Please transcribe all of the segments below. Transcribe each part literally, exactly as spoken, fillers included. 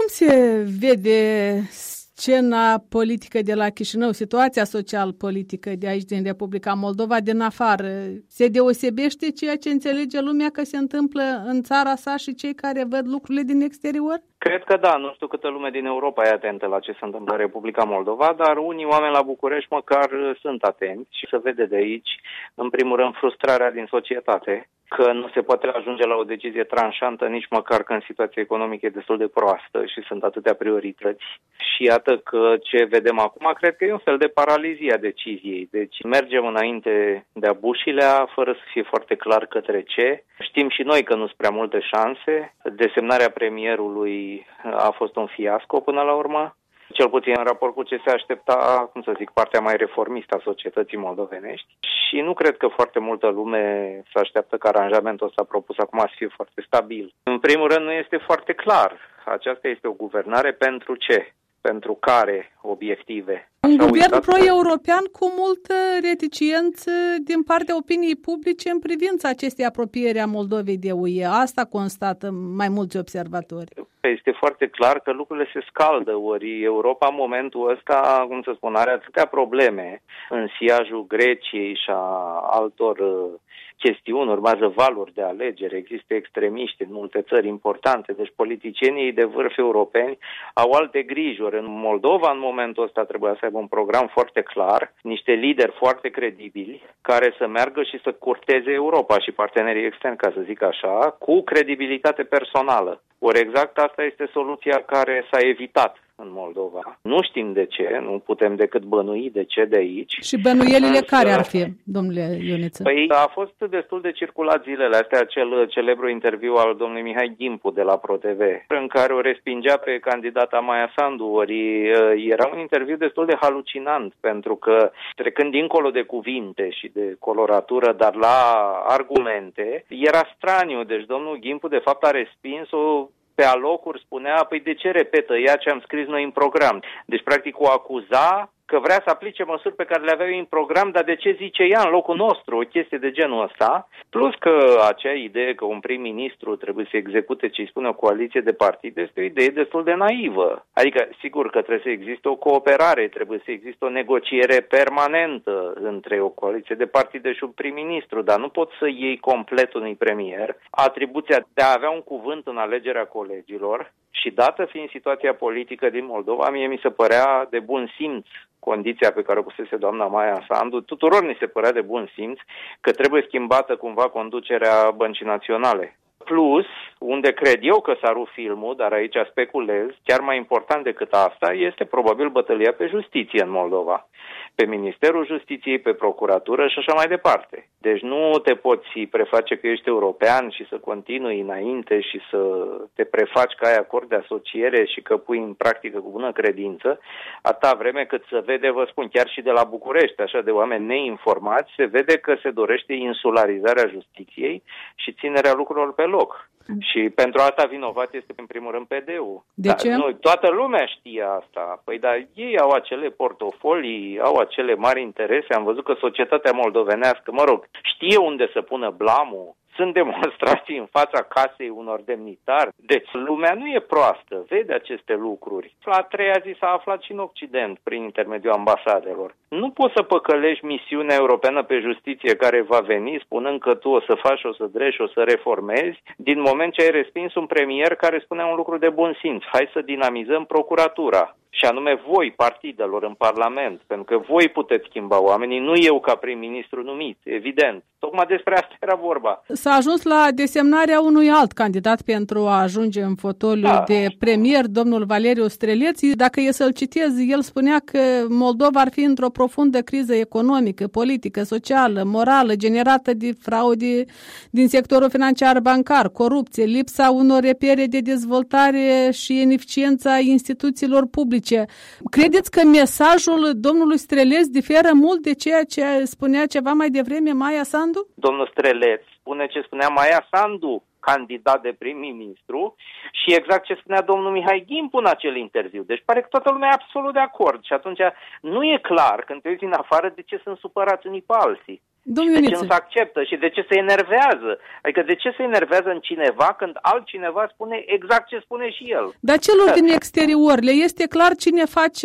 se vede scena politică de la Chișinău, situația social-politică de aici din Republica Moldova, din afară? Se deosebește ceea ce înțelege lumea că se întâmplă în țara sa și cei care văd lucrurile din exterior? Cred că da, nu știu câtă lume din Europa e atentă la ce se întâmplă în Republica Moldova, dar unii oameni la București măcar sunt atenți și se vede de aici, în primul rând, frustrarea din societate, că nu se poate ajunge la o decizie tranșantă nici măcar când situația economică e destul de proastă și sunt atâtea priorități. Și iată că ce vedem acum, cred că e un fel de paralizie a deciziei. Deci mergem înainte de-a bușilea, fără să fie foarte clar către ce. Știm și noi că nu sunt prea multe șanse. Desemnarea premierului a fost un fiasco până la urmă, cel puțin în raport cu ce se aștepta, cum să zic, partea mai reformistă a societății moldovenești. Și nu cred că foarte multă lume se așteaptă că aranjamentul ăsta propus acum să fie foarte stabil. În primul rând nu este foarte clar. Aceasta este o guvernare pentru ce? Pentru care obiective? Un guvern pro-european cu multă reticență din partea opiniei publice în privința acestei apropieri a Moldovei de U E. Asta constată mai mulți observatori. Este foarte clar că lucrurile se scaldă, ori Europa în momentul ăsta, cum să spun, are atâtea probleme în siajul Greciei și a altor chestiuni, urmează valuri de alegeri, există extremiști în multe țări importante, deci politicienii de vârf europeni au alte grijuri. În Moldova, în momentul ăsta, trebuia să aibă un program foarte clar, niște lideri foarte credibili, care să meargă și să curteze Europa și partenerii externi, ca să zic așa, cu credibilitate personală. Ori exact asta este soluția care s-a evitat în Moldova. Nu știm de ce, nu putem decât bănui de ce de aici. Și bănuielile care ar fi, domnule Ioniță? Păi a fost destul de circulat zilele astea acel celebru interviu al domnului Mihai Gimpu de la ProTV, în care o respingea pe candidata Maia Sandu, ori era un interviu destul de halucinant, pentru că trecând dincolo de cuvinte și de coloratură, dar la argumente, era straniu. Deci domnul Gimpu de fapt a respins-o pe alocuri, spunea, păi de ce repetă ea ce am scris noi în program? Deci, practic, o acuza că vrea să aplice măsuri pe care le avea în program, dar de ce zice ea în locul nostru o chestie de genul ăsta? Plus că acea idee că un prim-ministru trebuie să execute ce îi spune o coaliție de partide este o idee destul de naivă. Adică, sigur că trebuie să existe o cooperare, trebuie să existe o negociere permanentă între o coaliție de partide și un prim-ministru, dar nu poți să iei complet unui premier atribuția de a avea un cuvânt în alegerea colegilor și, dată fiind situația politică din Moldova, mie mi se părea de bun simț condiția pe care o pusese doamna Maia Sandu, tuturor ni se părea de bun simț că trebuie schimbată cumva conducerea Băncii Naționale. Plus, unde cred eu că s-a rupt filmul, dar aici speculez, chiar mai important decât asta, este probabil bătălia pe justiție în Moldova. Pe Ministerul Justiției, pe Procuratură și așa mai departe. Deci nu te poți preface că ești european și să continui înainte și să te prefaci că ai acord de asociere și că pui în practică cu bună credință, atâta vreme cât se vede, vă spun, chiar și de la București, așa de oameni neinformați, se vede că se dorește insularizarea justiției și ținerea lucrurilor pe loc. Și pentru asta vinovat este în primul rând P D-ul. De dar ce? Noi, toată lumea știe asta. Păi dar ei au acele portofolii, au acele mari interese. Am văzut că societatea moldovenească, mă rog, știe unde să pună blamul. Sunt demonstrații în fața casei unor demnitari. Deci lumea nu e proastă, vede aceste lucruri. La treia zi s-a aflat și în Occident, prin intermediul ambasadelor. Nu poți să păcălești misiunea europeană pe justiție care va veni, spunând că tu o să faci, o să dreși, o să reformezi, din moment ce ai respins un premier care spunea un lucru de bun simț. Hai să dinamizăm procuratura. Și anume voi, partidelor, în Parlament, pentru că voi puteți schimba oamenii, nu eu ca prim-ministru numit, evident. Tocmai despre asta era vorba. S-a ajuns la desemnarea unui alt candidat pentru a ajunge în fotoliu da. de premier, domnul Valeriu Streleț. Dacă e să-l citez, el spunea că Moldova ar fi într-o profundă criză economică, politică, socială, morală, generată de fraude din sectorul financiar bancar, corupție, lipsa unor repere de dezvoltare și ineficiența instituțiilor publice. Credeți că mesajul domnului Streleț diferă mult de ceea ce spunea ceva mai devreme Maia Sandu? Domnul Streleț spune ce spunea Maia Sandu, candidat de prim-ministru și exact ce spunea domnul Mihai Ghimpu în acel interviu. Deci pare că toată lumea e absolut de acord și atunci nu e clar când te uiți în afară de ce sunt supărați unii pe alții. Domnul de ce Ioniță. nu se acceptă și de ce se enervează. Adică de ce se enervează în cineva când altcineva spune exact ce spune și el. Dar celor din exterior le este clar cine face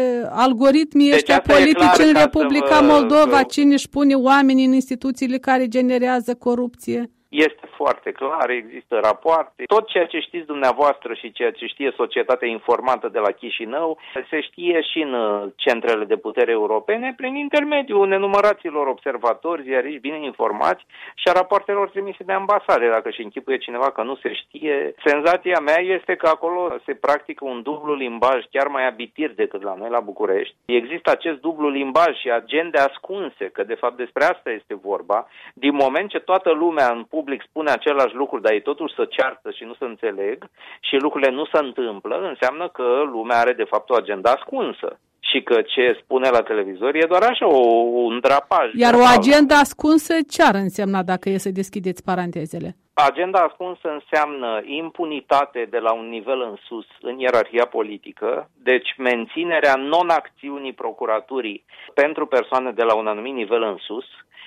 algoritmii ăștia politici în Republica Moldova, cine își pune oamenii în instituțiile care generează corupție? Este foarte clar, există rapoarte. Tot ceea ce știți dumneavoastră și ceea ce știe societatea informată de la Chișinău se știe și în centrele de putere europene prin intermediul nenumăraților observatori, ziariști bine informați și a rapoartelor trimise de ambasade. Dacă și închipuie cineva că nu se știe, senzația mea este că acolo se practică un dublu limbaj chiar mai abitir decât la noi la București. Există acest dublu limbaj și agende ascunse, că de fapt despre asta este vorba, din moment ce toată lumea în public spune același lucru, dar ei totuși să ceartă și nu se înțeleg și lucrurile nu se întâmplă, înseamnă că lumea are de fapt o agenda ascunsă și că ce spune la televizor e doar așa, o, un drapaj. Iar o agenda ascunsă ce ar însemna dacă e să deschideți parantezele? Agenda ascunsă înseamnă impunitate de la un nivel în sus în ierarhia politică, deci menținerea non-acțiunii procuraturii pentru persoane de la un anumit nivel în sus,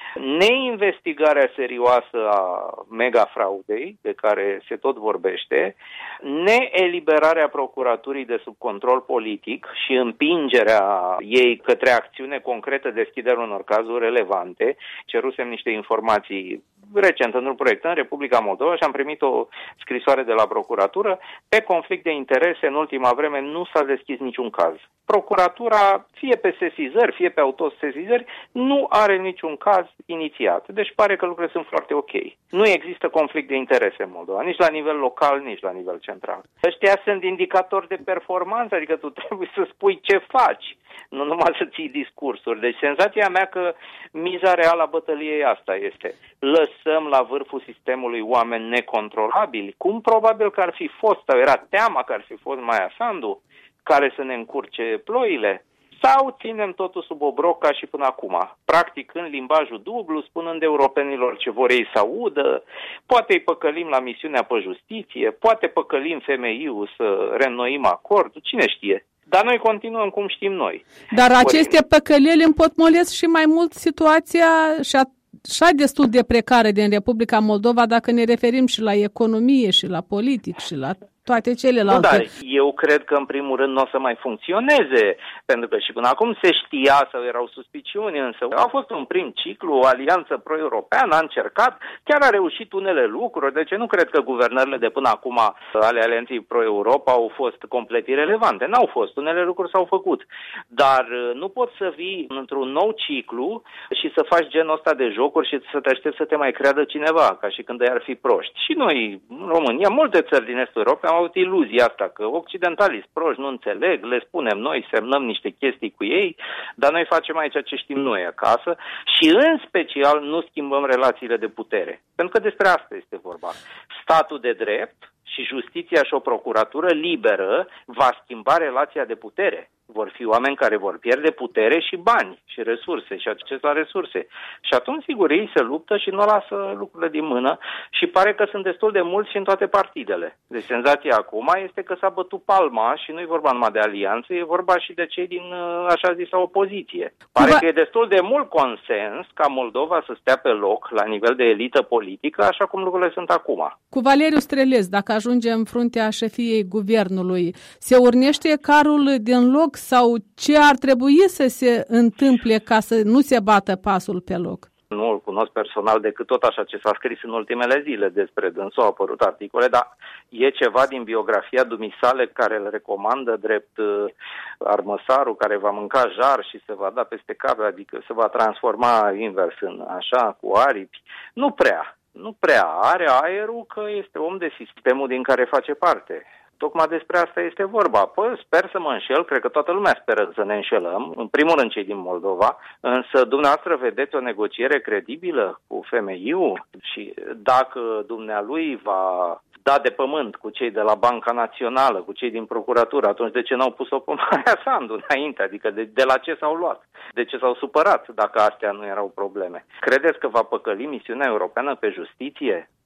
neinvestigarea serioasă a megafraudei, de care se tot vorbește, neeliberarea procuraturii de sub control politic și împingerea ei către acțiune concretă, deschiderea unor cazuri relevante. Cerusem niște informații recent într-un proiect în Republica Moldova și am primit o scrisoare de la procuratură. Pe conflict de interese, în ultima vreme, nu s-a deschis niciun caz. Procuratura, fie pe sesizări, fie pe autosesizări, nu are niciun caz inițiat. Deci pare că lucrurile sunt foarte ok. Nu există conflict de interese în Moldova, nici la nivel local, nici la nivel central. Ăștia sunt indicatori de performanță, adică tu trebuie să spui ce faci, nu numai să ții discursuri. Deci senzația mea că miza reală a bătăliei asta este: lăsăm la vârful sistemului oameni necontrolabili, cum probabil că ar fi fost, sau era teama că ar fi fost Maia Sandu, care să ne încurce ploile, sau ținem totul sub obroc ca și până acum, practicând limbajul dublu, spunând europenilor ce vor ei să audă, poate îi păcălim la misiunea pe justiție, poate păcălim F M I-ul să reînnoim acordul, cine știe. Dar noi continuăm cum știm noi. Dar aceste păcăleli împotmolesc și mai mult situația și așa destul de precară din Republica Moldova, dacă ne referim și la economie și la politic și la toate celelalte. Nu, dar eu cred că în primul rând nu o să mai funcționeze, pentru că și până acum se știa sau erau suspiciuni, însă a fost un prim ciclu, o alianță pro-europeană, a încercat, chiar a reușit unele lucruri, deci nu cred că guvernările de până acum ale alianței pro-Europa au fost complet irelevante, n-au fost, unele lucruri s-au făcut, dar nu poți să vii într-un nou ciclu și să faci genul ăsta de jocuri și să te aștepți să te mai creadă cineva, ca și când ai-ar fi proști. Și noi, în România, multe țări din estul Europei am avut iluzia asta, că occidentalii sunt proști, nu înțeleg, le spunem noi, semnăm niște chestii cu ei, dar noi facem aici ce știm noi acasă și în special nu schimbăm relațiile de putere. Pentru că despre asta este vorba. Statul de drept și justiția și o procuratură liberă va schimba relația de putere. Vor fi oameni care vor pierde putere și bani și resurse și acces la resurse. Și atunci, sigur, ei se luptă și nu lasă lucrurile din mână și pare că sunt destul de mulți și în toate partidele. Deci senzația acum este că s-a bătut palma și nu e vorba numai de alianță, e vorba și de cei din așa zisă opoziție. Pare că e destul de mult consens ca Moldova să stea pe loc la nivel de elită politică, așa cum lucrurile sunt acum. Cu Valeriu Strelez, dacă ajunge în fruntea șefiei guvernului, se urnește carul din loc sau ce ar trebui să se întâmple ca să nu se bată pasul pe loc? Nu îl cunosc personal decât tot așa ce s-a scris în ultimele zile despre dânsul, au apărut articole, dar e ceva din biografia dumisale care îl recomandă drept uh, armăsarul care va mânca jar și se va da peste cap, adică se va transforma invers în așa, cu aripi. Nu prea, nu prea. Are aerul că este om de sistemul din care face parte. Tocmai despre asta este vorba. Păi, sper să mă înșel, cred că toată lumea speră să ne înșelăm, în primul rând cei din Moldova, însă dumneavoastră vedeți o negociere credibilă cu F M I-ul și dacă dumnealui va da de pământ cu cei de la Banca Națională, cu cei din procuratură, atunci de ce n-au pus-o pe Maia Sandu înainte? Adică de, de la ce s-au luat? De ce s-au supărat dacă astea nu erau probleme? Credeți că va păcăli misiunea europeană pe justiție?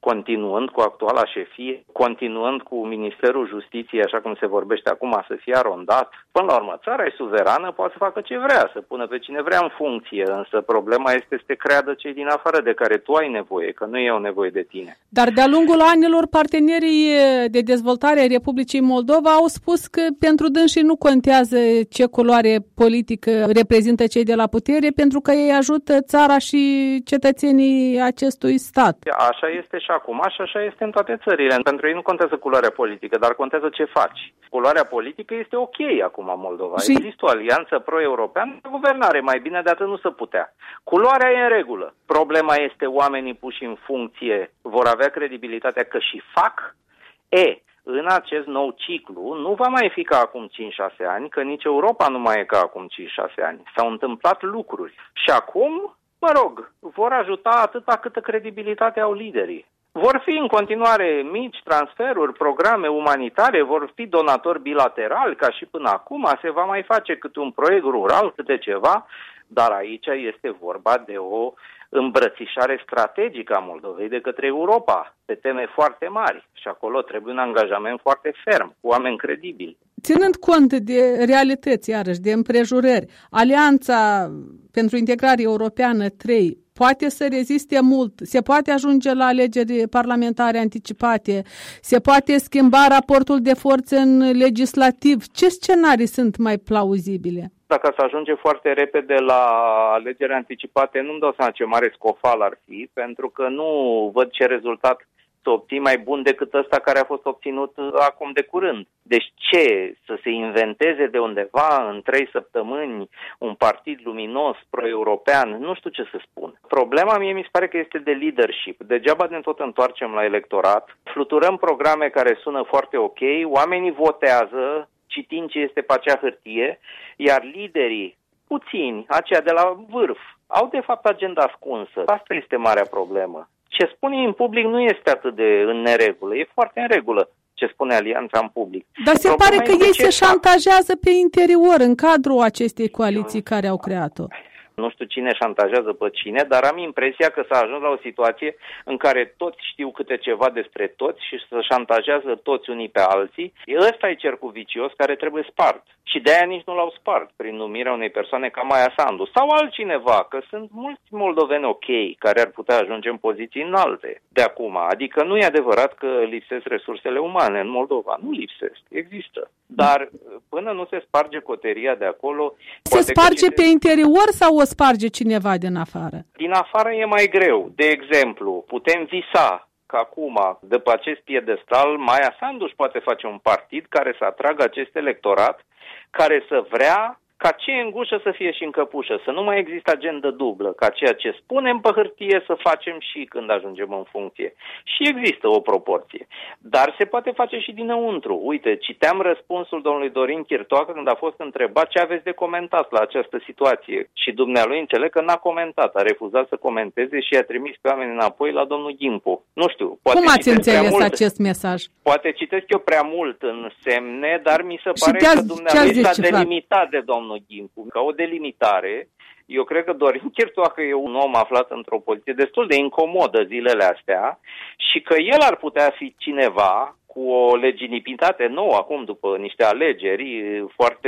continuând cu actuala șefie, continuând cu Ministerul Justiției, așa cum se vorbește acum, să fie arondat. Până la urmă, țara e suverană, poate să facă ce vrea, să pună pe cine vrea în funcție, însă problema este să te creadă cei din afară de care tu ai nevoie, că nu ei au nevoie de tine. Dar de-a lungul anilor, partenerii de dezvoltare ai Republicii Moldova au spus că pentru dânsii nu contează ce culoare politică reprezintă cei de la putere, pentru că ei ajută țara și cetățenii acestui stat. Așa este și acum, și așa este în toate țările. Pentru ei nu contează culoarea politică, dar contează ce faci. Culoarea politică este ok acum în Moldova. Și... există o alianță pro-europeană de guvernare, mai bine de atât nu se putea. Culoarea e în regulă. Problema este oamenii puși în funcție vor avea credibilitatea că și fac. E, în acest nou ciclu nu va mai fi ca acum cinci șase ani, că nici Europa nu mai e ca acum cinci șase ani. S-au întâmplat lucruri. Și acum, mă rog, vor ajuta atâta câtă credibilitate au liderii. Vor fi în continuare mici transferuri, programe umanitare, vor fi donatori bilaterali, ca și până acum, se va mai face câte un proiect rural, câte ceva, dar aici este vorba de o îmbrățișare strategică a Moldovei de către Europa, pe teme foarte mari și acolo trebuie un angajament foarte ferm, cu oameni credibili. Ținând cont de realități, iarăși, de împrejurări, Alianța pentru Integrare Europeană trei poate să reziste mult, se poate ajunge la alegeri parlamentare anticipate, se poate schimba raportul de forțe în legislativ. Ce scenarii sunt mai plauzibile? Dacă să ajunge foarte repede la alegeri anticipate, nu-mi dau seama ce mare scofal ar fi, pentru că nu văd ce rezultat să obții mai bun decât ăsta care a fost obținut acum de curând. Deci ce? Să se inventeze de undeva în trei săptămâni un partid luminos, pro-european? Nu știu ce să spun. Problema mie mi se pare că este de leadership. Degeaba ne tot întoarcem la electorat, fluturăm programe care sună foarte ok, oamenii votează, citind ce este pe acea hârtie, iar liderii, puțini, aceia de la vârf, au de fapt agenda ascunsă. Asta este marea problemă. Ce spune în public nu este atât de în neregulă, e foarte în regulă ce spune Alianța în public. Dar se Problema pare că ei se șantajează pe interior, în cadrul acestei coaliții care au creat-o. Nu știu cine șantajează pe cine, dar am impresia că s-a ajuns la o situație în care toți știu câte ceva despre toți și se șantajează toți unii pe alții. Ăsta e cercul vicios care trebuie spart. Și de-aia nici nu l-au spart prin numirea unei persoane ca Maia Sandu sau altcineva, că sunt mulți moldoveni ok care ar putea ajunge în poziții înalte de acum. Adică nu e adevărat că lipsesc resursele umane în Moldova. Nu lipsesc, există. Dar până nu se sparge coteria de acolo... Se sparge pe interior sau o sparge cineva din afară? Din afară e mai greu. De exemplu, putem visa că acum, după acest piedestal, Maia Sandu își poate face un partid care să atragă acest electorat, care să vrea ca ce e în gușă să fie și în căpușă, să nu mai există agendă dublă, ca ceea ce spunem pe hârtie să facem și când ajungem în funcție. Și există o proporție. Dar se poate face și dinăuntru. Uite, citeam răspunsul domnului Dorin Chirtoacă când a fost întrebat ce aveți de comentat la această situație. Și dumnealui înțeleg că n-a comentat, a refuzat să comenteze și a trimis pe oameni înapoi la domnul Ghimpu. Nu știu. Poate Cum ați înțeles acest mesaj? Poate citesc eu prea mult în semne, dar mi se pare că dumnealui s-a delimitat de domnul Ghimpu. Ca o delimitare, eu cred că Dorin Chirtoacă e un om aflat într-o poziție destul de incomodă zilele astea și că el ar putea fi cineva cu o legitimitate nouă acum după niște alegeri foarte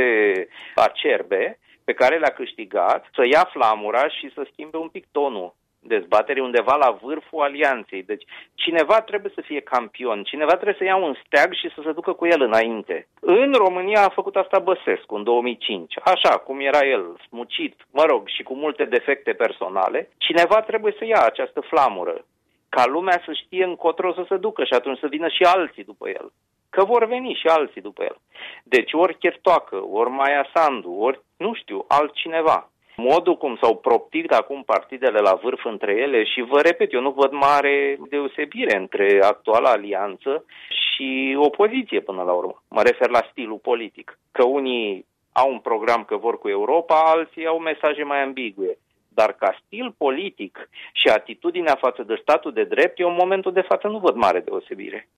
acerbe pe care le-a câștigat, să ia flamura și să schimbe un pic tonul dezbaterii undeva la vârful alianței. Deci cineva trebuie să fie campion, cineva trebuie să ia un steag și să se ducă cu el înainte. În România a făcut asta Băsescu în două mii cinci, așa cum era el, smucit, mă rog, și cu multe defecte personale. Cineva trebuie să ia această flamură, ca lumea să știe încotro să se ducă și atunci să vină și alții după el. Că vor veni și alții după el. Deci ori Chirtoacă, ori Maia Sandu, ori, nu știu, altcineva. Modul cum s-au proptit acum partidele la vârf între ele și vă repet, eu nu văd mare deosebire între actuala alianță și opoziție până la urmă. Mă refer la stilul politic. Că unii au un program că vor cu Europa, alții au mesaje mai ambigue. Dar ca stil politic și atitudinea față de statul de drept, eu în momentul de față nu văd mare deosebire.